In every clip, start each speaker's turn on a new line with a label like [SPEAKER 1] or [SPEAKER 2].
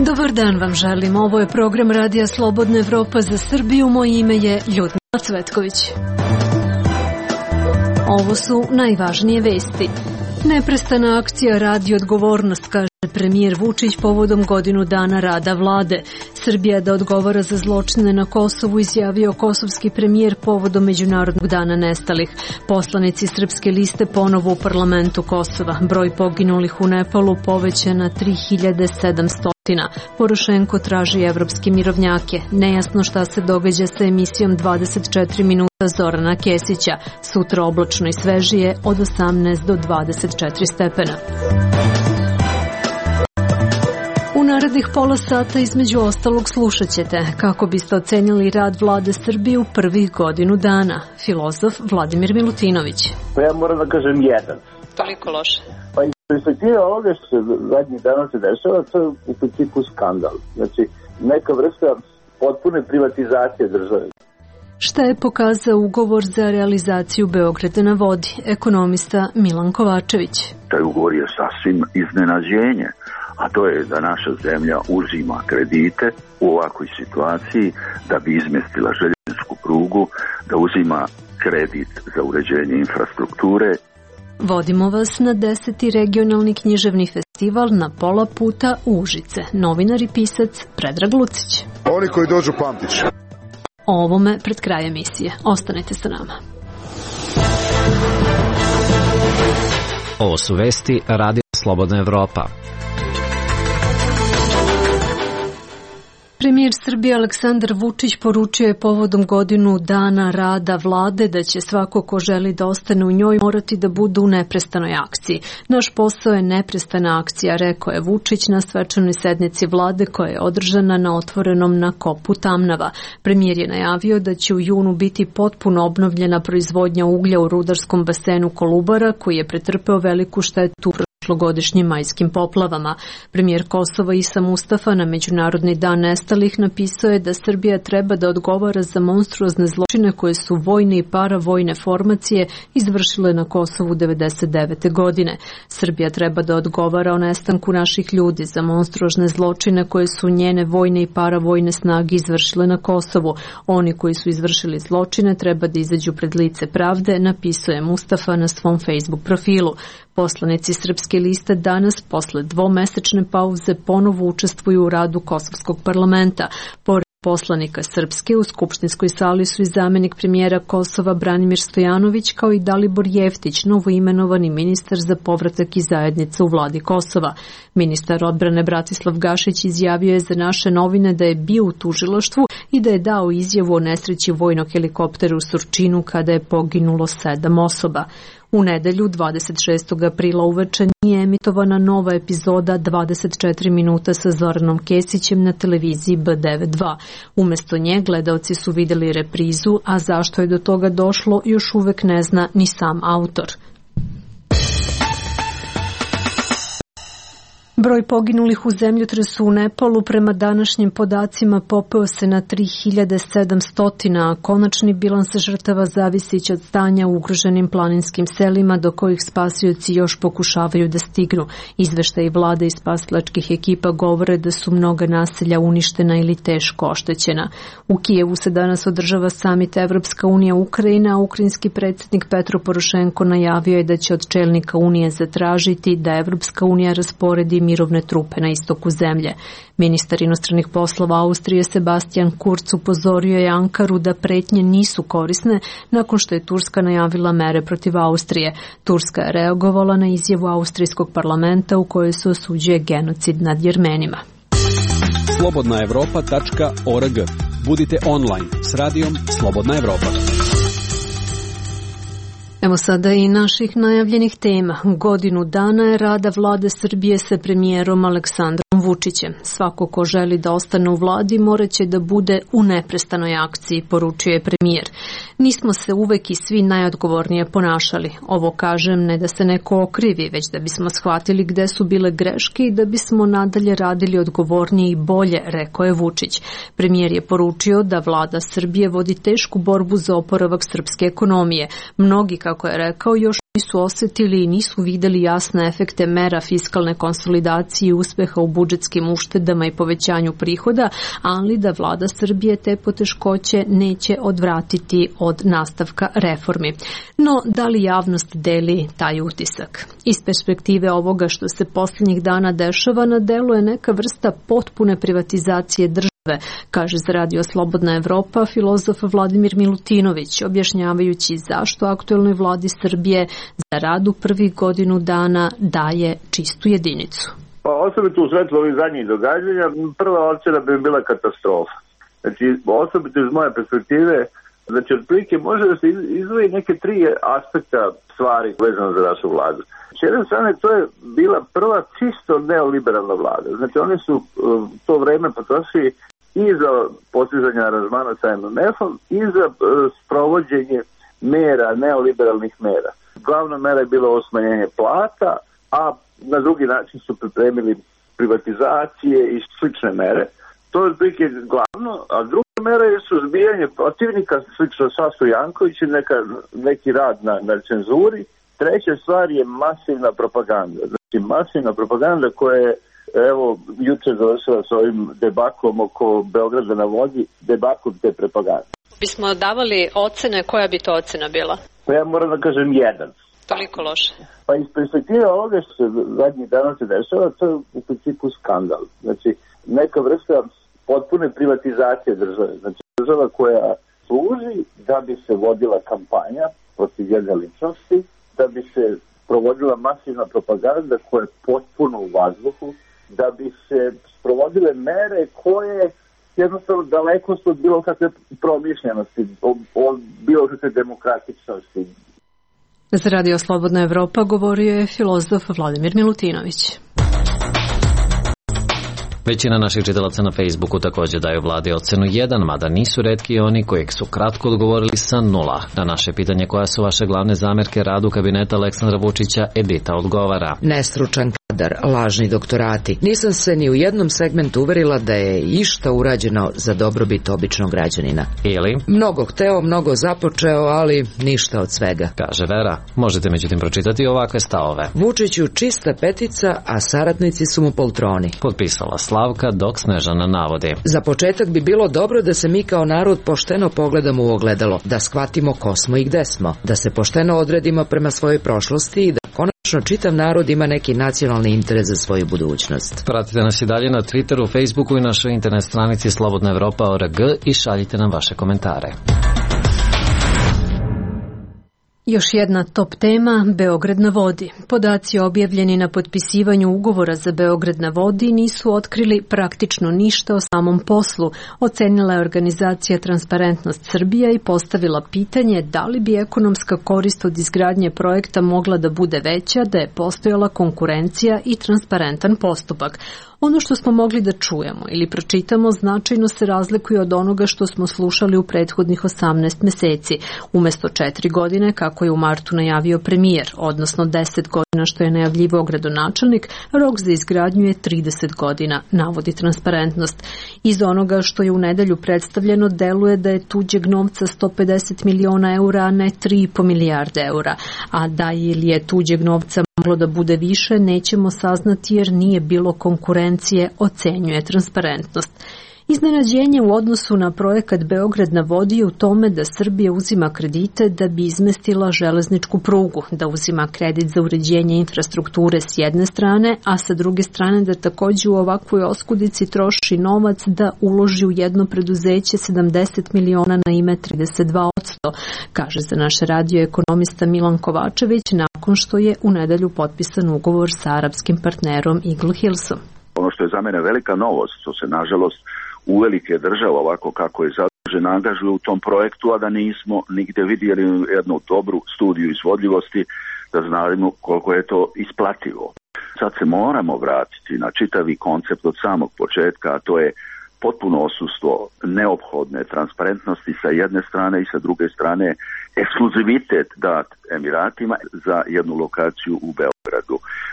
[SPEAKER 1] Dobar dan vam želim. Ovo je program Radija Slobodna Evropa za Srbiju. Moje ime je Ljudmila Cvetković. Ovo su najvažnije vesti. Neprestana akcija Radi odgovornost, kaže premijer Vučić povodom godinu dana rada vlade. Srbija da odgovara za zločine na Kosovu, izjavio kosovski premijer povodom Međunarodnog dana nestalih. Poslanici Srpske liste ponovo u parlamentu Kosova. Broj poginulih u Nepalu povećan na 3700. Porošenko traži evropske mirovnjake. Nejasno šta se događa sa emisijom 24 minuta Zorana Kesića. Sutra oblačno i svežije od 18 do 24 stepena. U narednih pola sata između ostalog slušat ćete kako biste ocenili rad vlade Srbije u prvih godinu dana. Filozof Vladimir Milutinović.
[SPEAKER 2] Pa ja moram da kažem jedan.
[SPEAKER 3] Toliko loše.
[SPEAKER 2] Pa iz perspektive ovoga što se zadnjih dana se dešava, to je u principu skandal. Znači, neka vrsta potpune privatizacije države.
[SPEAKER 1] Šta je pokazao ugovor za realizaciju Beograda na vodi? Ekonomista Milan Kovačević.
[SPEAKER 4] Taj ugovor je sasvim iznenađenje, a to je da naša zemlja uzima kredite u ovakvoj situaciji da bi izmestila željezničku prugu, da uzima kredit za uređenje infrastrukture.
[SPEAKER 1] Vodimo vas na 10. regionalni književni festival na pola puta u Užice. Novinar i pisac Predrag Lucić.
[SPEAKER 5] Oni koji dođu pamtić.
[SPEAKER 1] O ovome pred kraj emisije. Ostanite sa nama.
[SPEAKER 6] Ovo su vesti Radija Slobodna Evropa.
[SPEAKER 1] Premijer Srbije Aleksandar Vučić poručio je povodom godinu dana rada vlade da će svako ko želi da ostane u njoj morati da bude u neprestanoj akciji. Naš posao je neprestana akcija, rekao je Vučić na svečanoj sednici vlade koja je održana na otvorenom na kopu Tamnava. Premijer je najavio da će u junu biti potpuno obnovljena proizvodnja uglja u rudarskom basenu Kolubara koji je pretrpeo veliku štetu prošlogodišnjim majskim poplavama. Premijer Kosova Isa Mustafa na Međunarodni dan nestalih napisao je da Srbija treba da odgovara za monstruozne zločine koje su vojne i paravojne formacije izvršile na Kosovu 1999. godine. Srbija treba da odgovara o nestanku naših ljudi za monstruozne zločine koje su njene vojne i paravojne snage izvršile na Kosovu. Oni koji su izvršili zločine treba da izađu pred lice pravde, napisao je Mustafa na svom Facebook profilu. Poslanici Srpske liste danas, posle dvomesečne pauze, ponovo učestvuju u radu Kosovskog parlamenta. Pored poslanika Srpske, u skupštinskoj sali su i zamenik premijera Kosova Branimir Stojanović, kao i Dalibor Jeftić, novoimenovani ministar za povratak i zajednica u vladi Kosova. Ministar odbrane Bratislav Gašić izjavio je za naše novine da je bio u tužilaštvu i da je dao izjavu o nesreći vojnog helikoptera u Surčinu kada je poginulo 7 osoba. U nedelju, 26. aprila uveče, nije emitovana nova epizoda 24 minuta sa Zoranom Kesićem na televiziji B92. Umesto nje, gledaoci su videli reprizu, a zašto je do toga došlo još uvek ne zna ni sam autor. Broj poginulih u zemljotresu u Nepalu prema današnjim podacima popeo se na 3700, a konačni bilans žrtava zavisiće od stanja u ugroženim planinskim selima do kojih spasioci još pokušavaju da stignu. Izveštaji vlade i spasilačkih ekipa govore da su mnoga naselja uništena ili teško oštećena. U Kijevu se danas održava samit Evropska unija Ukrajina, a ukrajinski predsjednik Petro Porošenko najavio je da će od čelnika Unije zatražiti da Evropska unija rasporedi mirovne trupe na istoku zemlje. Ministar inostranih poslova Austrije Sebastian Kurz upozorio je Ankaru da pretnje nisu korisne nakon što je Turska najavila mere protiv Austrije. Turska je reagovala na izjavu austrijskog parlamenta u kojoj se osuđuje genocid nad Jermenima.
[SPEAKER 7] Slobodnaevropa.org. Budite online s radijom Slobodna Evropa.
[SPEAKER 1] Evo sada i naših najavljenih tema. Godinu dana je rada vlade Srbije sa premijerom Aleksandrom Vučićem. Svako ko želi da ostane u vladi moraće da bude u neprestanoj akciji, poručio je premijer. Nismo se uvek i svi najodgovornije ponašali. Ovo kažem ne da se neko okrivi, već da bismo shvatili gde su bile greške i da bismo nadalje radili odgovornije i bolje, rekao je Vučić. Premijer je poručio da vlada Srbije vodi tešku borbu za oporavak srpske ekonomije. Mnogi, kako je rekao, još nisu osetili i nisu videli jasne efekte mera fiskalne konsolidacije i uspeha u budžetskim uštedama i povećanju prihoda, ali da vlada Srbije te poteškoće neće odvratiti od nastavka reformi. No, da li javnost deli taj utisak? Iz perspektive ovoga što se posljednjih dana dešava, na delu je neka vrsta potpune privatizacije države, kaže za Radio Slobodna Evropa filozof Vladimir Milutinović, objašnjavajući zašto aktuelnoj vladi Srbije za rad u prvih godinu dana daje čistu jedinicu.
[SPEAKER 2] Pa osobito u svetlu ovih zadnjih događanja, prva ocena bi bila katastrofa. Znači, osobito iz moje perspektive, znači, otprilike može da se izdvoji neke tri aspekta stvari vezano za našu vladu. S jedne strane, to je bila prva čisto neoliberalna vlada. Znači, oni su to vreme potrošili i za postizanje aranžmana sa MMF-om i za sprovođenje mera, neoliberalnih mera. Glavna mera je bila smanjenje plata, a na drugi način su pripremili privatizacije i slične mere. To je otprilike glavno, a druga mera je suzbijanje protivnika, slično Sašu Jankoviću, neki rad na cenzuri. Treća stvar je masivna propaganda. Znači, masivna propaganda koja je, evo, juče završila s ovim debakom oko Beograda na vodi, debakom te propagande.
[SPEAKER 1] Bismo davali ocene, koja bi to ocena bila?
[SPEAKER 2] Pa ja moram da kažem 1.
[SPEAKER 1] Toliko loše.
[SPEAKER 2] Pa iz perspektive ovoga što se zadnjih dana se dešava, to je u principu skandal. Znači, neka vrsta potpune privatizacije države. Znači, država koja služi da bi se vodila kampanja protiv jedne ličnosti, da bi se provodila masivna propaganda koja je potpuno u vazduhu, da bi se sprovodile mere koje jednostavno daleko su od bilo kakve promišljenosti, od bilo kakve demokratičnosti.
[SPEAKER 1] Za Radio Slobodna Evropa govorio je filozof Vladimir Milutinović.
[SPEAKER 6] Većina naših čitalaca na Facebooku također daju vladi ocenu 1, mada nisu retki oni kojeg su kratko odgovorili sa 0. Na naše pitanje koja su vaše glavne zamerke radu kabineta Aleksandra Vučića, Edita odgovara:
[SPEAKER 3] nestručan kadar, lažni doktorati. Nisam se ni u jednom segmentu uverila da je išta urađeno za dobrobit običnog građanina.
[SPEAKER 6] Ili:
[SPEAKER 3] mnogo hteo, mnogo započeo, ali ništa od svega.
[SPEAKER 6] Kaže Vera. Možete međutim pročitati ovakve stavove:
[SPEAKER 3] Vučiću čista petica, a saradnici su mu poltroni.
[SPEAKER 6] Potpisala Slavka, dok Snežana navodi:
[SPEAKER 3] za početak bi bilo dobro da se mi kao narod pošteno pogledamo u ogledalo, da shvatimo ko smo i gde smo, da se pošteno odredimo prema svojoj prošlosti i da konačno čitav narod ima neki nacionalni interes za svoju budućnost.
[SPEAKER 6] Pratite nas i dalje na Twitteru, Facebooku i našoj internet stranici slobodnaevropa.org i šaljite nam vaše komentare.
[SPEAKER 1] Još jedna top tema, Beograd na vodi. Podaci objavljeni na potpisivanju ugovora za Beograd na vodi nisu otkrili praktično ništa o samom poslu, ocenila je organizacija Transparentnost Srbija i postavila pitanje da li bi ekonomska korist od izgradnje projekta mogla da bude veća da je postojala konkurencija i transparentan postupak. Ono što smo mogli da čujemo ili pročitamo značajno se razlikuje od onoga što smo slušali u prethodnih 18 meseci. Umesto 4 godine, kako je u martu najavio premijer, odnosno 10 godina što je najavljivao gradonačelnik, rok za izgradnju je 30 godina, navodi Transparentnost. Iz onoga što je u nedelju predstavljeno deluje da je tuđeg novca 150 miliona eura, a ne 3,5 milijarde eura. A da ili je tuđeg novca moglo da bude više, nećemo saznati jer nije bilo konkurencije, ocenjuje Transparentnost. Iznenađenje u odnosu na projekat Beograd na vodi je u tome da Srbija uzima kredite da bi izmestila železničku prugu, da uzima kredit za uređenje infrastrukture s jedne strane, a sa druge strane da također u ovakvoj oskudici troši novac da uloži u jedno preduzeće 70 miliona na ime 32%, kaže za naš radio ekonomista Milan Kovačević nakon što je u nedelju potpisan ugovor sa arapskim partnerom Eagle Hillsom.
[SPEAKER 4] Ono što je za mene velika novost, što se nažalost uvelike država ovako kako je zadužena angažuje u tom projektu, a da nismo nigde vidjeli jednu dobru studiju izvodljivosti da znamo koliko je to isplativo. Sad se moramo vratiti na čitavi koncept od samog početka, a to je potpuno odsustvo neophodne transparentnosti sa jedne strane i sa druge strane ekskluzivitet dat Emiratima za jednu lokaciju u Beogradu.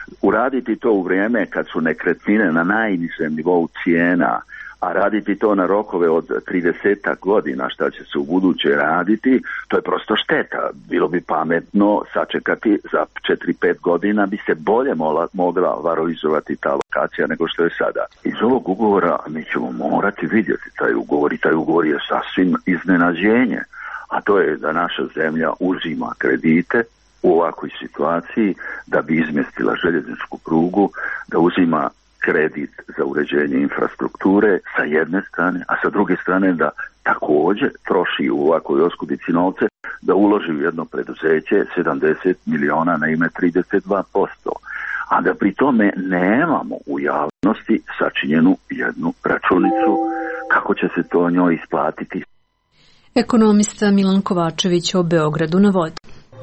[SPEAKER 4] Uraditi to u vrijeme kad su nekretnine na najnižem nivou cijena, a raditi to na rokove od 30 godina, šta će se u buduće raditi, to je prosto šteta. Bilo bi pametno sačekati za 4-5 godina, bi se bolje mogla valorizovati ta lokacija nego što je sada. Iz ovog ugovora mi ćemo morati vidjeti taj ugovor i taj ugovor je sasvim iznenađenje, a to je da naša zemlja uzima kredite u ovakvoj situaciji da bi izmjestila željezničku prugu, da uzima kredit za uređenje infrastrukture sa jedne strane, a sa druge strane da također troši u ovakvoj oskudici novce, da uloži u jedno preduzeće 70 miliona na ime 32%, a da pri tome nemamo u javnosti sačinjenu jednu računicu kako će se to njoj isplatiti.
[SPEAKER 1] Ekonomista Milan Kovačević o Beogradu na vodi.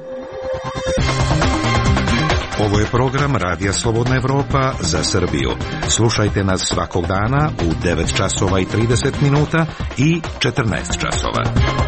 [SPEAKER 5] Ovo je program Radija Slobodna Evropa za Srbiju. Slušajte nas svakog dana u 9 časova i 30 minuta i 14 časova.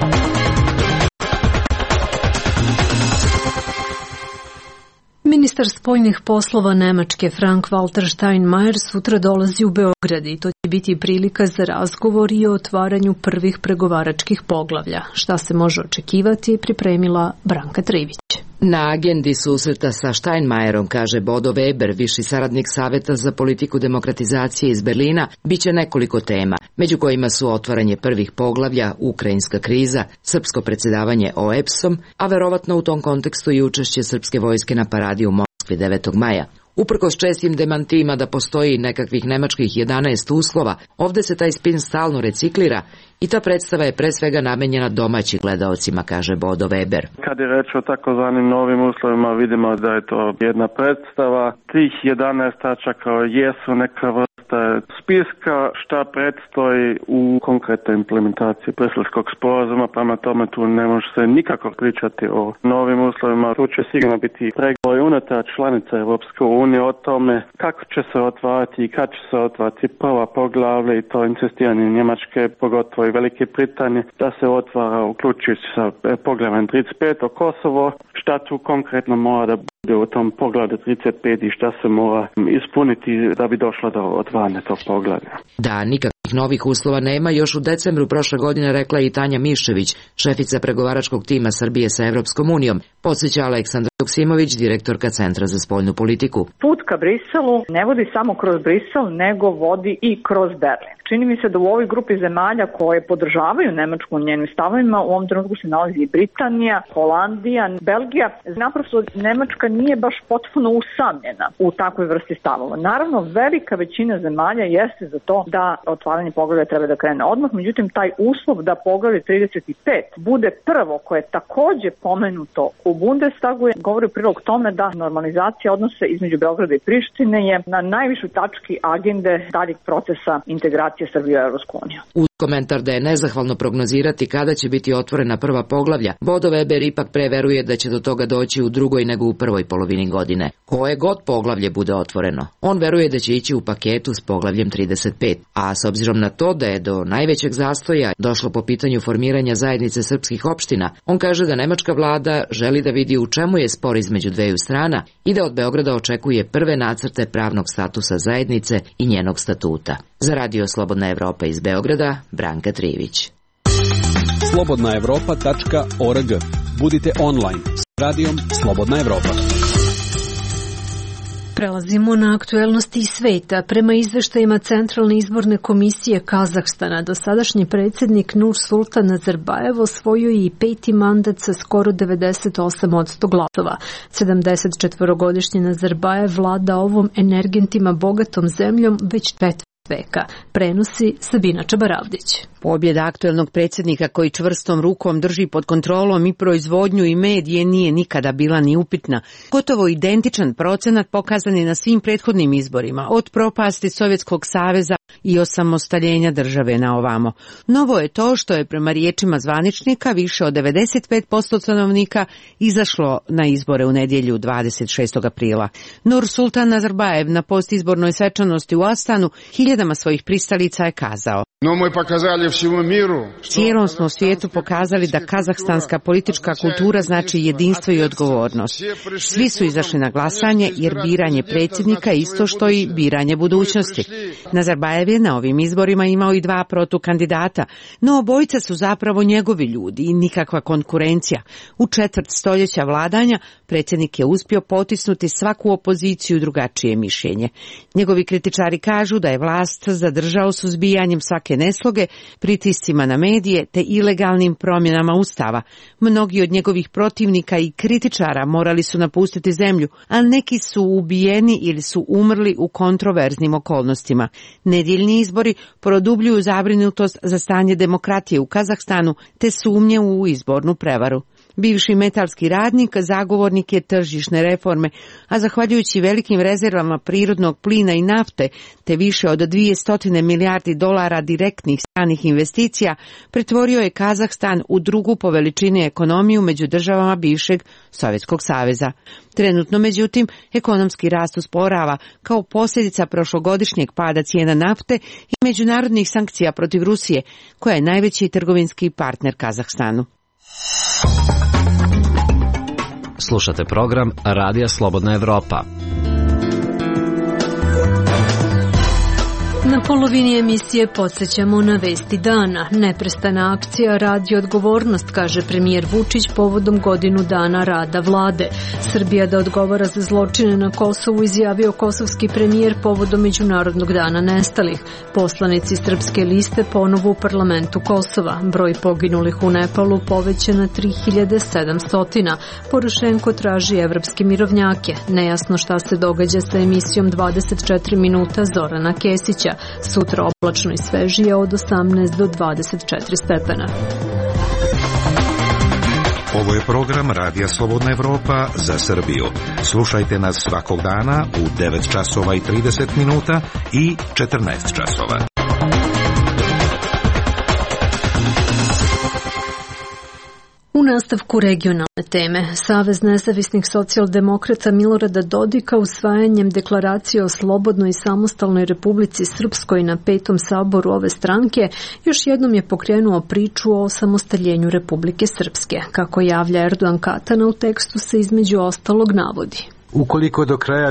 [SPEAKER 1] Ministar spoljnih poslova Nemačke Frank-Walter Steinmeier sutra dolazi u Beograd i to će biti prilika za razgovor i o otvaranju prvih pregovaračkih poglavlja. Šta se može očekivati, pripremila Branka Trivić.
[SPEAKER 3] Na agendi susreta sa Steinmeierom, kaže Bodo Weber, viši saradnik Saveta za politiku demokratizacije iz Berlina, biće nekoliko tema, među kojima su otvaranje prvih poglavlja, ukrajinska kriza, srpsko predsjedavanje OEBS-om, a verovatno u tom kontekstu i učešće srpske vojske na paradi u Moskvi 9. maja. Uprkos čestim demantima da postoji nekakvih nemačkih 11 uslova, ovdje se taj spin stalno reciklira i ta predstava je pre svega namenjena domaćim gledaocima, kaže Bodo Weber.
[SPEAKER 8] Kad je reč o takozvanim novim uslovima, vidimo da je to jedna predstava. Tih 11 tačaka jesu neka vrsta spiska šta predstoji u konkretnoj implementaciji Briselskog sporazuma, prema tome tu ne može se nikako pričati o novim uslovima. Tu će sigurno biti pregovori unutar članica Europske unije o tome kako će se otvarati i kad će se otvarati prva poglavlja i to insistiranje Njemačke, pogotovo i Velike Britanije, da se otvara uključujući sa poglavljem 35 o Kosovo, šta tu konkretno mora da bude u tom poglavlju 35 i šta se mora ispuniti da bi došlo do otvaranja tog poglavlja.
[SPEAKER 3] Da, nikakvih novih uslova nema, još u decembru prošle godine rekla i Tanja Mišević, šefica pregovaračkog tima Srbije sa Evropskom unijom, podsjeća Aleksandra Joksimović, direktorka Centra za spoljnu politiku.
[SPEAKER 9] Put ka Briselu ne vodi samo kroz Brisel, nego vodi i kroz Berlin. Čini mi se da u ovoj grupi zemalja koje podržavaju Nemačku u njenim stavovima u ovom trenutku se nalazi i Britanija, Holandija, Belgija. Naprosto Nemačka nije baš potpuno usamljena u takvoj vrsti stavova. Naravno, velika većina zemalja jeste za to da otvaranje poglavlja treba da krene odmah, međutim taj uslov da poglavlje 35 bude prvo koje je takođe pomenuto u Bundestagu govori u prilog tome da normalizacija odnosa između Beograda i Prištine je na najvišoj tački agende daljeg procesa integracije Srbije u Evropsku uniju.
[SPEAKER 3] Uz komentar da je nezahvalno prognozirati kada će biti otvorena prva poglavlja, Bodo Weber ipak preveruje da će do toga doći u drugoj nego u prvoj polovini godine. Koje god poglavlje bude otvoreno, on veruje da će ići u paketu s poglavljem 35, a s obzirom na to da je do najvećeg zastoja došlo po pitanju formiranja zajednice srpskih opština, on kaže da nemačka vlada želi da vidi u čemu je spor između dveju strana i da od Beograda očekuje prve nacrte pravnog statusa zajednice i njenog statuta. Za Radio Slobodna Evropa iz Beograda, Branka Trivić.
[SPEAKER 7] slobodnaevropa.org. Budite online s Radijom Slobodna Evropa.
[SPEAKER 1] Prelazimo na aktuelnosti iz sveta. Prema izveštajima Centralne izborne komisije Kazahstana, dosadašnji predsjednik Nursultan Nazarbajev osvojio je i 5. mandat sa skoro 98% glasova. 74-godišnji Nazarbajev vlada ovom energentima bogatom zemljom već 4 veka, prenosi Sabina Čabaravdić.
[SPEAKER 10] Pobjeda aktuelnog predsjednika koji čvrstom rukom drži pod kontrolom i proizvodnju i medije nije nikada bila ni upitna. Gotovo identičan procenat pokazan je na svim prethodnim izborima, od propasti Sovjetskog saveza i osamostaljenja države na ovamo. Novo je to što je prema riječima zvaničnika više od 95% stanovnika izašlo na izbore u nedjelju 26. aprila. Nursultan Nazarbajev na postizbornoj svečanosti u Astanu hiljadama svojih prisutnih pristalica je kazao: cijelom smo svijetu pokazali da kazahstanska politička kultura znači jedinstvo i odgovornost. Svi su izašli na glasanje jer biranje predsjednika je isto što i biranje budućnosti. Nazarbajev je na ovim izborima imao i 2 protukandidata, no obojica su zapravo njegovi ljudi i nikakva konkurencija. U 1/4 stoljeća vladanja predsjednik je uspio potisnuti svaku opoziciju drugačije mišljenje. Njegovi kritičari kažu da je vlast zadržao suzbijanjem svake nesloge, pritiscima na medije te ilegalnim promjenama ustava. Mnogi od njegovih protivnika i kritičara morali su napustiti zemlju, a neki su ubijeni ili su umrli u kontroverznim okolnostima. Nedjeljni izbori produbljuju zabrinutost za stanje demokratije u Kazahstanu te sumnje u izbornu prevaru. Bivši metalski radnik zagovornik je tržišne reforme, a zahvaljujući velikim rezervama prirodnog plina i nafte te više od 200 milijardi dolara direktnih stranih investicija, pretvorio je Kazahstan u 2. po veličini ekonomiju među državama bivšeg Sovjetskog saveza. Trenutno, međutim, ekonomski rast usporava kao posljedica prošlogodišnjeg pada cijena nafte i međunarodnih sankcija protiv Rusije, koja je najveći trgovinski partner Kazahstanu.
[SPEAKER 6] Slušate program Radija Slobodna Evropa.
[SPEAKER 1] Na polovini emisije podsjećamo na vesti dana. Neprestana akcija radi odgovornost, kaže premijer Vučić povodom godinu dana rada vlade. Srbija da odgovara za zločine na Kosovu, izjavio kosovski premijer povodom Međunarodnog dana nestalih. Poslanici Srpske liste ponovo u parlamentu Kosova. Broj poginulih u Nepalu povećan na 3700. Porošenko traži evropske mirovnjake. Nejasno šta se događa sa emisijom 24 minuta Zorana Kesića. Sutra oblačno i svežije od 18 do 24 stepena.
[SPEAKER 5] Ovo je program Radija Slobodna Evropa za Srbiju. Slušajte nas svakog dana u 9 časova i 30 minuta i 14 časova.
[SPEAKER 1] U nastavku regionalne teme, Savez nezavisnih socijaldemokrata Milorada Dodika usvajanjem deklaracije o slobodnoj i samostalnoj Republici Srpskoj na 5. saboru ove stranke još jednom je pokrenuo priču o osamostaljenju Republike Srpske. Kako javlja Erdogan Katana, u tekstu se između ostalog navodi:
[SPEAKER 11] ukoliko do kraja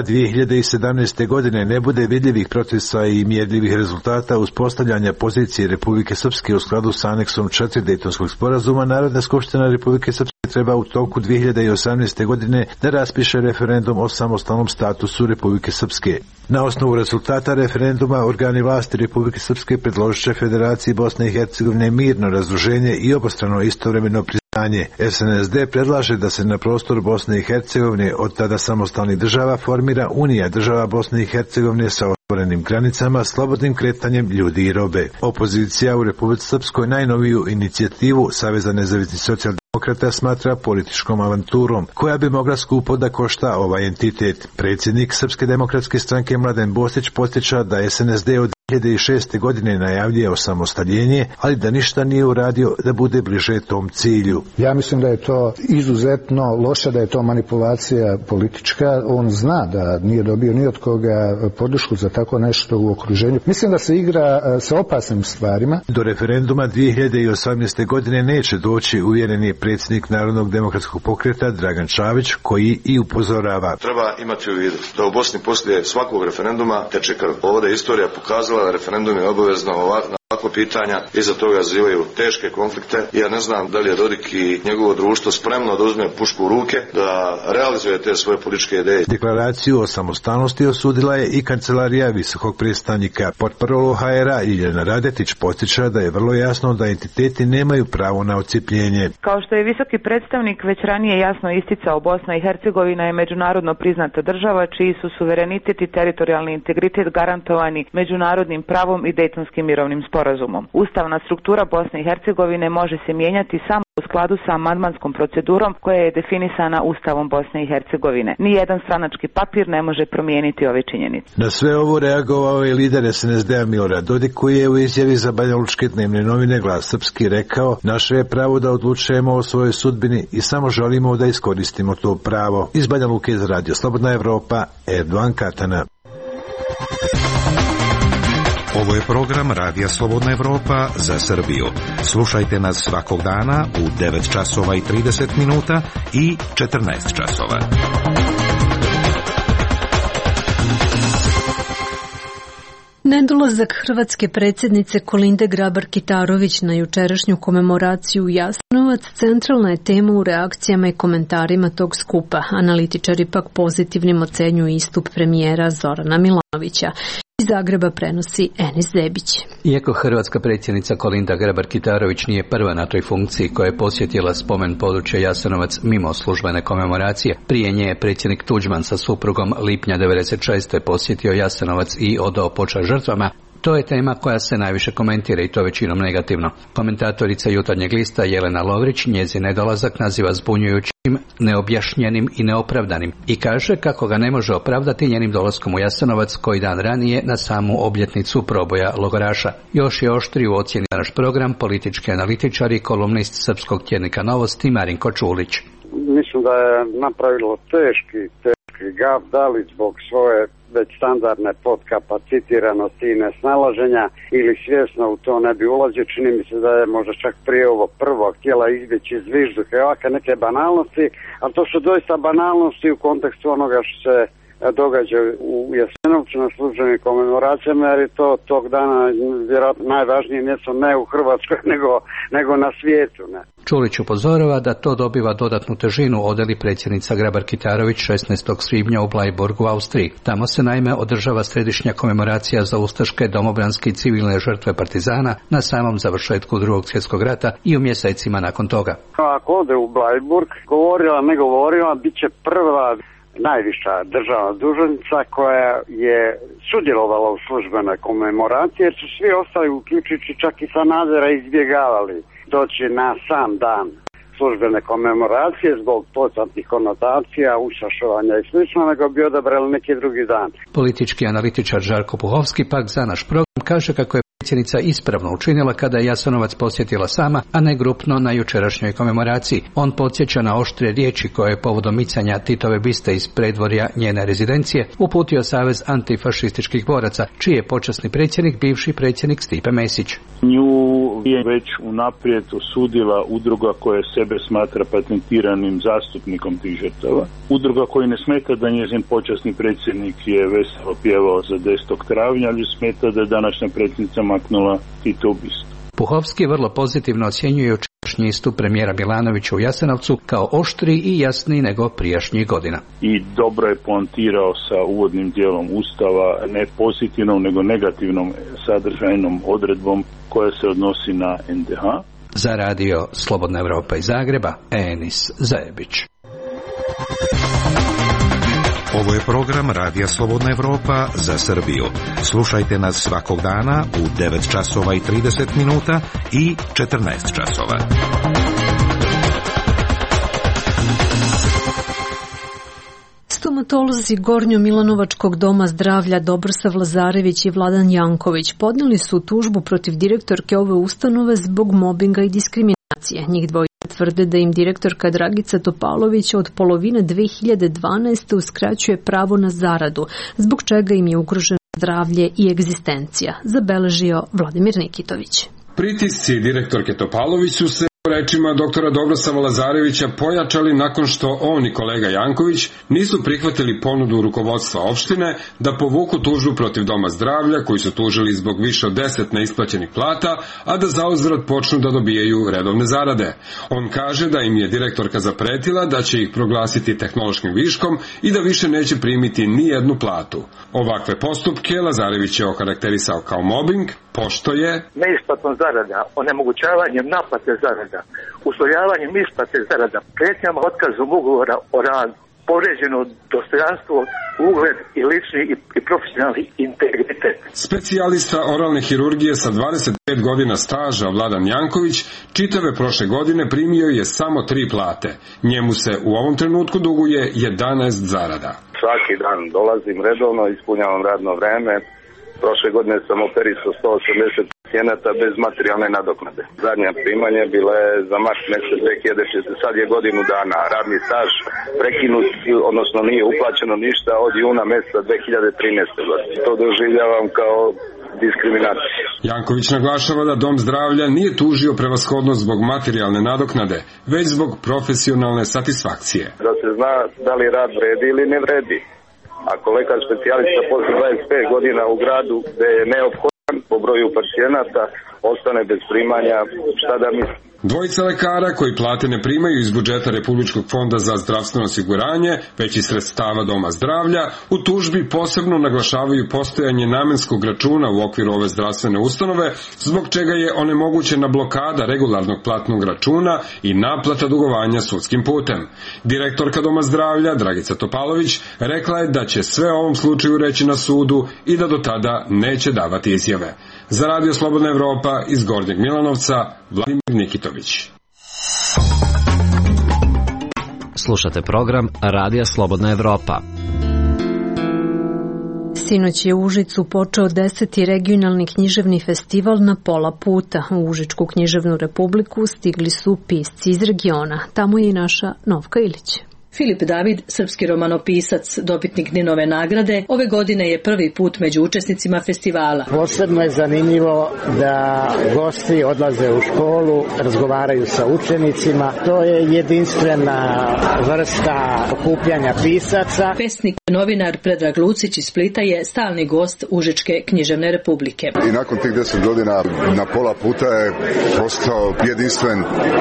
[SPEAKER 11] 2017. godine ne bude vidljivih procesa i mjerljivih rezultata uspostavljanja pozicije Republike Srpske u skladu sa aneksom 4 Dejtonskog sporazuma, Narodna skupština Republike Srpske treba u toku 2018. godine da raspiše referendum o samostalnom statusu Republike Srpske. Na osnovu rezultata referenduma organi vlasti Republike Srpske predložit će Federaciji Bosne i Hercegovine mirno razdruženje i obostrano istovremeno priznanje. SNSD predlaže da se na prostoru Bosne i Hercegovine od tada samostalnih država formira Unija država Bosne i Hercegovine sa otvorenim granicama, slobodnim kretanjem ljudi i robe. Opozicija u Republici Srpskoj najnoviju inicijativu Saveza nezavisnih socijaldemokrata smatra političkom avanturom, koja bi mogla skupo da košta ovaj entitet. Predsjednik Srpske demokratske stranke Mladen Bostić podsjeća da SNSD od 2006. godine najavljuje osamostaljenje, ali da ništa nije uradio da bude bliže tom cilju.
[SPEAKER 12] Ja mislim da je to izuzetno loše, da je to manipulacija politička. On zna da nije dobio ni od koga podršku za tako nešto u okruženju. Mislim da se igra sa opasnim stvarima.
[SPEAKER 11] Do referenduma 2018. godine neće doći, uvjeren je predsjednik Narodnog demokratskog pokreta Dragan Čavić, koji i upozorava:
[SPEAKER 13] treba imati u vidu da u Bosni poslije svakog referenduma teče krv. Ovdje je istorija pokazala da referendum je obavezno na ovakva pitanja, iza toga zivaju teške konflikte. Ja ne znam da li je Dodik i njegovo društvo spremno da uzme pušku u ruke, da realizuje te svoje političke ideje.
[SPEAKER 11] Deklaraciju o samostalnosti osudila je i kancelarija visokog predstavnika. Portparol HR-a Ljiljana Radetić podsjeća da je vrlo jasno da entiteti nemaju pravo na odcijepljenje.
[SPEAKER 14] Kao što je visoki predstavnik već ranije jasno isticao, Bosna i Hercegovina je međunarodno priznata država čiji su suverenitet i teritorijalni integritet garantovani međunarodnim pravom i Dejtonskim mirovnim sporazumom. Ustavna struktura Bosne i Hercegovine može se mijenjati samo u skladu sa amandmanskom procedurom koja je definisana Ustavom Bosne i Hercegovine. Nijedan stranački papir ne može promijeniti ove činjenice.
[SPEAKER 11] Na sve ovo reagovao je lider SNSD-a Milorad Dodik, koji je u izjavi za banjalučke dnevne novine Glas Srpski rekao: naše je pravo da odlučujemo o svojoj sudbini i samo želimo da iskoristimo to pravo. Iz Banja Luke za Radio Slobodna Evropa, Erdogan Katana.
[SPEAKER 5] Ovo je program Radija Slobodna Evropa za Srbiju. Slušajte nas svakog dana u 9 časova i 30 minuta i 14 časova.
[SPEAKER 1] Nedolazak hrvatske predsjednice Kolinde Grabar-Kitarović na jučerašnju komemoraciju u Jasenovac centralna je tema u reakcijama i komentarima tog skupa. Analitičari pak pozitivnim ocenjuju istup premijera Zorana Milanovića. Iz Zagreba prenosi Enis Zebić.
[SPEAKER 15] Iako hrvatska predsjednica Kolinda Grabar-Kitarović nije prva na toj funkciji koja je posjetila spomen područja Jasenovac mimo službene komemoracije, prije nje je predsjednik Tuđman sa suprugom lipnja 1996. posjetio Jasenovac i odao počast žrtvama. To je tema koja se najviše komentira i to većinom negativno. Komentatorica Jutarnjeg lista Jelena Lovrić njezin nedolazak naziva zbunjujućim, neobjašnjenim i neopravdanim i kaže kako ga ne može opravdati njenim dolaskom u Jasenovac koji dan ranije na samu obljetnicu proboja logoraša. Još je oštri u ocjeni naš program politički analitičar i kolumnist srpskog tjednika Novosti Marinko Čulić.
[SPEAKER 16] Mislim da je napravilo teški gaf, da li zbog svoje već standardne podkapacitiranosti i nesnalaženja ili svjesno u to ne bi ulazio. Čini mi se da je možda čak prije ovo prvo htjela izbjeći zvižduhe ovakve neke banalnosti, ali to su doista banalnosti u kontekstu onoga što se događa u Jasenovcu na službenim komemoracijama, jer je to tog dana vjerojatno najvažnije mjesto ne u Hrvatskoj nego na svijetu. Ne.
[SPEAKER 15] Čulić upozorava da to dobiva dodatnu težinu, odeli predsjednica Grabar-Kitarović 16. svibnja u Blajburgu u Austriji. Tamo se naime održava središnja komemoracija za ustaške, domobranske i civilne žrtve partizana na samom završetku Drugog svjetskog rata i u mjesecima nakon toga.
[SPEAKER 16] Ako ode u Blajburg, govorila, ne govorila, bit će prva najviša državna dužnosnica koja je sudjelovala u službenoj komemoraciji, jer su svi ostali, uključujući čak i Sanadera, izbjegavali doći na sam dan službene komemoracije zbog poznatih konotacija, ušašovanja i slično, nego bi odabrali neki drugi dan.
[SPEAKER 15] Politički analitičar Žarko Puhovski pak za naš program kaže kako je predsjednica ispravno učinila kada je Jasenovac posjetila sama, a ne grupno na jučerašnjoj komemoraciji. On podsjeća na oštre riječi koje je povodom micanja Titove biste iz predvorja njene rezidencije uputio Savez antifašističkih boraca, čiji je počasni predsjednik bivši predsjednik Stipe Mesić.
[SPEAKER 17] Nju je već unaprijed osudila udruga koja sebe smatra patentiranim zastupnikom tih žrtava. Udruga koji ne smeta da njezin počasni predsjednik je veselo pjevao za 10. travnja, ali smeta da je današnja predsjednica maknula Tito ubistvo.
[SPEAKER 15] Puhovski vrlo pozitivno ocjenjuje jučerašnji istup premijera Milanovića u Jasenovcu kao oštriji i jasniji nego prijašnjih godina.
[SPEAKER 17] I dobro je poantirao sa uvodnim dijelom Ustava, ne pozitivnom nego negativnom sadržajnom odredbom koja se odnosi na NDH.
[SPEAKER 15] Za radio Slobodna Evropa iz Zagreba, Enis Zebić.
[SPEAKER 5] Ovo je program Radija Slobodna Evropa za Srbiju. Slušajte nas svakog dana u 9 časova i 30 minuta i 14 časova.
[SPEAKER 1] Stomatolozi Gornjo-Milanovačkog doma zdravlja Dobrosav Lazarević i Vladan Janković podnijeli su tužbu protiv direktorke ove ustanove zbog mobinga i diskriminacije. Njih dvojica tvrde da im direktorka Dragica Topalović od polovine 2012. uskraćuje pravo na zaradu, zbog čega im je ugroženo zdravlje i egzistencija, zabeležio Vladimir Nikitović.
[SPEAKER 18] Pritisci direktorke Topalović su se rečima doktora Dobrosava Lazarevića pojačali nakon što on i kolega Janković nisu prihvatili ponudu rukovodstva opštine da povuku tužbu protiv Doma zdravlja koji su tužili zbog više od 10 neisplaćenih plata, a da zauzvrat počnu da dobijaju redovne zarade. On kaže da im je direktorka zapretila da će ih proglasiti tehnološkim viškom i da više neće primiti ni jednu platu. Ovakve postupke Lazarević je okarakterisao kao mobbing, pošto je
[SPEAKER 19] neisplatom zarada, onemogućavanjem naplate zarada, uslovljavanjem isplate zarada, prijetnjama otkazom ugovora o radu, povređeno dostojanstvo, ugled i lični i profesionalni integritet.
[SPEAKER 18] Specijalista oralne hirurgije sa 25 godina staža Vladan Janković čitave prošle godine primio je samo 3 plate. Njemu se u ovom trenutku duguje 11 zarada.
[SPEAKER 20] Svaki dan dolazim redovno, ispunjavam radno vreme. Prošle godine sam operisao 180 pacijenata bez materijalne nadoknade. Zadnja primanje bila je za mart mjesec 2006. Sad je godinu dana. Radni staž prekinut, odnosno nije uplaćeno ništa od juna mjeseca 2013. godine. To doživljavam kao diskriminacije.
[SPEAKER 18] Janković naglašava da Dom zdravlja nije tužio prevashodno zbog materijalne nadoknade, već zbog profesionalne satisfakcije.
[SPEAKER 20] Da se zna da li rad vredi ili ne vredi. Ako lekar specijalista posle 25 godina u gradu gde je neophodan po broju pacijenata ostane bez primanja, šta da misli?
[SPEAKER 18] Dvojica lekara koji plate ne primaju iz budžeta Republičkog fonda za zdravstveno osiguranje, već iz sredstava Doma zdravlja, u tužbi posebno naglašavaju postojanje namenskog računa u okviru ove zdravstvene ustanove, zbog čega je onemogućena blokada regularnog platnog računa i naplata dugovanja sudskim putem. Direktorka Doma zdravlja, Dragica Topalović, rekla je da će sve o ovom slučaju reći na sudu i da do tada neće davati izjave. Za Radio Slobodna Evropa iz Gornjeg Milanovca, Vladimir Nikitović.
[SPEAKER 6] Slušate program Radija Slobodna Evropa.
[SPEAKER 1] Sinoć je u Užicu počeo 10. regionalni književni festival na pola puta. U Užičku književnu republiku stigli su pisci iz regiona. Tamo je i naša Novka Ilić.
[SPEAKER 21] Filip David, srpski romanopisac, dobitnik Ninove nagrade, ove godine je prvi put među učesnicima festivala.
[SPEAKER 22] Posebno je zanimljivo da gosti odlaze u školu, razgovaraju sa učenicima. To je jedinstvena vrsta okupljanja pisaca.
[SPEAKER 21] Pesnik, novinar Predrag Lucić iz Splita je stalni gost Užičke književne republike.
[SPEAKER 23] I nakon tih 10 godina na pola puta je postao jedinstven,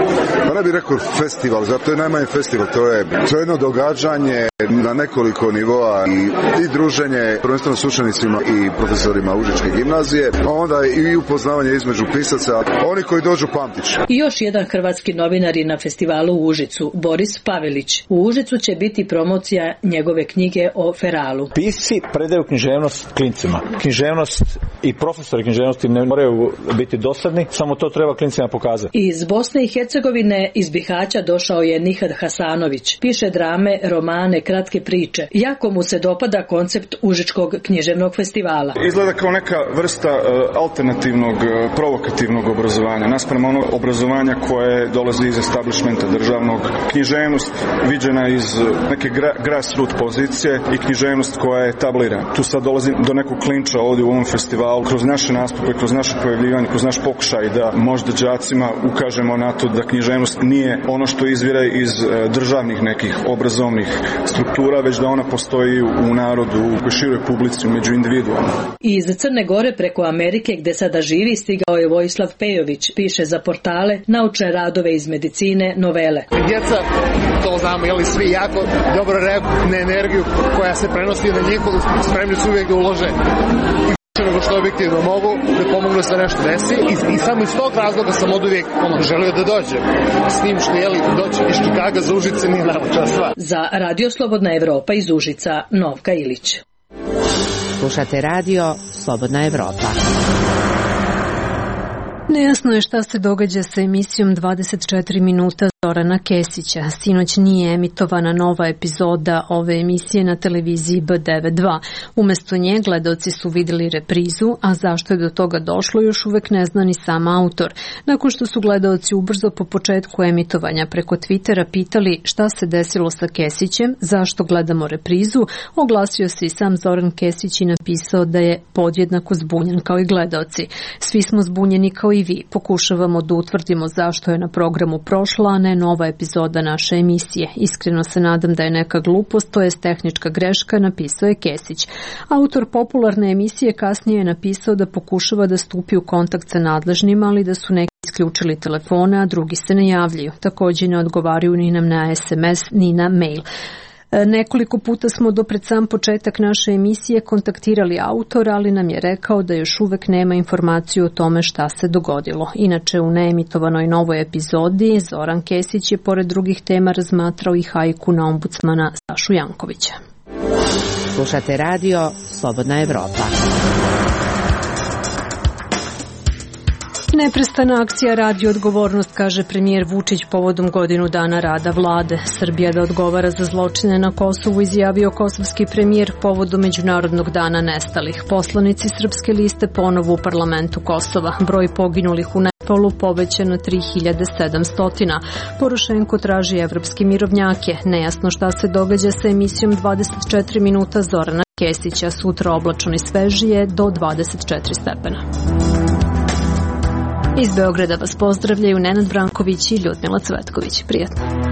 [SPEAKER 23] pa ne bih rekao festival, zato je najmanji festival, to je jedno događanje na nekoliko nivoa i druženje prvenstveno s učenicima i profesorima Užičke gimnazije, a onda i upoznavanje između pisaca, oni koji dođu pamtić.
[SPEAKER 21] I još jedan hrvatski novinar je na festivalu u Užicu, Boris Pavelić. U Užicu će biti promocija njegove knjige o Feralu.
[SPEAKER 24] Pisci predaju književnost klincima. Književnost i profesori književnosti ne moraju biti dosadni, samo to treba klincima pokazati.
[SPEAKER 21] Iz Bosne i Hercegovine, iz Bihaća došao je Nihad Hasanović. Piše drame, romane, kratke priče. Jako mu se dopada koncept Užičkog književnog festivala.
[SPEAKER 25] Izgleda kao neka vrsta alternativnog, provokativnog obrazovanja, naspram onog obrazovanja koje dolazi iz establishmenta državnog. Književnost viđena iz neke grassroot pozicije i književnost koja je tablirana. Tu sad dolazi do nekog klinča ovdje u ovom festivalu, kroz naše nastupe, kroz naše pojavljivanje, kroz naš pokušaj da možda đacima ukažemo na to da književnost nije ono što izvire iz državnih nekih obrazovnih struktura, već da ona postoji u narodu, u široj publici, među individuama.
[SPEAKER 21] Iz Crne Gore preko Amerike, gde sada živi, stigao je Vojislav Pejović. Piše za portale, naučne radove iz medicine, novele.
[SPEAKER 26] Djeca, to znamo, jeli svi jako dobro reaguju na energiju koja se prenosi na njihovu, spremni su uvijek da ulože nego što objektivno mogu, da pomognu se nešto desi i samo iz tog razloga sam od uvijek želio da dođem. S tim što doći iz Čikaga za Užice nije namočna stvar.
[SPEAKER 21] Za Radio Slobodna Evropa iz Užica, Novka Ilić.
[SPEAKER 10] Slušate Radio Slobodna Evropa.
[SPEAKER 1] Nejasno je šta se događa sa emisijom 24 minuta Zorana Kesića. Sinoć nije emitovana nova epizoda ove emisije na televiziji B92. Umesto nje gledaoci su vidjeli reprizu, a zašto je do toga došlo još uvek ne zna ni sam autor. Nakon što su gledaoci ubrzo po početku emitovanja preko Twittera pitali šta se desilo sa Kesićem, zašto gledamo reprizu, oglasio se i sam Zoran Kesić i napisao da je podjednako zbunjen kao i gledaoci. Svi smo zbunjeni kao i vi. Pokušavamo da utvrdimo zašto je na programu prošla, a ne nova epizoda naše emisije. Iskreno se nadam da je neka glupost, to jest tehnička greška, napisao je Kesić. Autor popularne emisije kasnije je napisao da pokušava da stupi u kontakt sa nadležnima, ali da su neki isključili telefone, a drugi se ne javljaju. Također ne odgovaraju ni nam na SMS, ni na mail. Nekoliko puta smo do pred sam početak naše emisije kontaktirali autora, ali nam je rekao da još uvek nema informaciju o tome šta se dogodilo. Inače, u neemitovanoj novoj epizodi Zoran Kesić je pored drugih tema razmatrao i hajku na ombudsmana Sašu Jankovića.
[SPEAKER 10] Slušate Radio Slobodna Evropa.
[SPEAKER 1] Neprestana akcija radi odgovornost, kaže premijer Vučić povodom godinu dana rada vlade. Srbija da odgovara za zločine na Kosovu, izjavio kosovski premijer povodom Međunarodnog dana nestalih. Poslanici Srpske liste ponovo u parlamentu Kosova. Broj poginulih u Mariupolu povećan na 3700. Porošenko traži evropske mirovnjake. Nejasno šta se događa sa emisijom 24 minuta Zorana Kesića. Sutra oblačno i svežije do 24 stepena. Iz Beograda vas pozdravljaju Nenad Branković i Ljudmila Cvetković. Prijatno.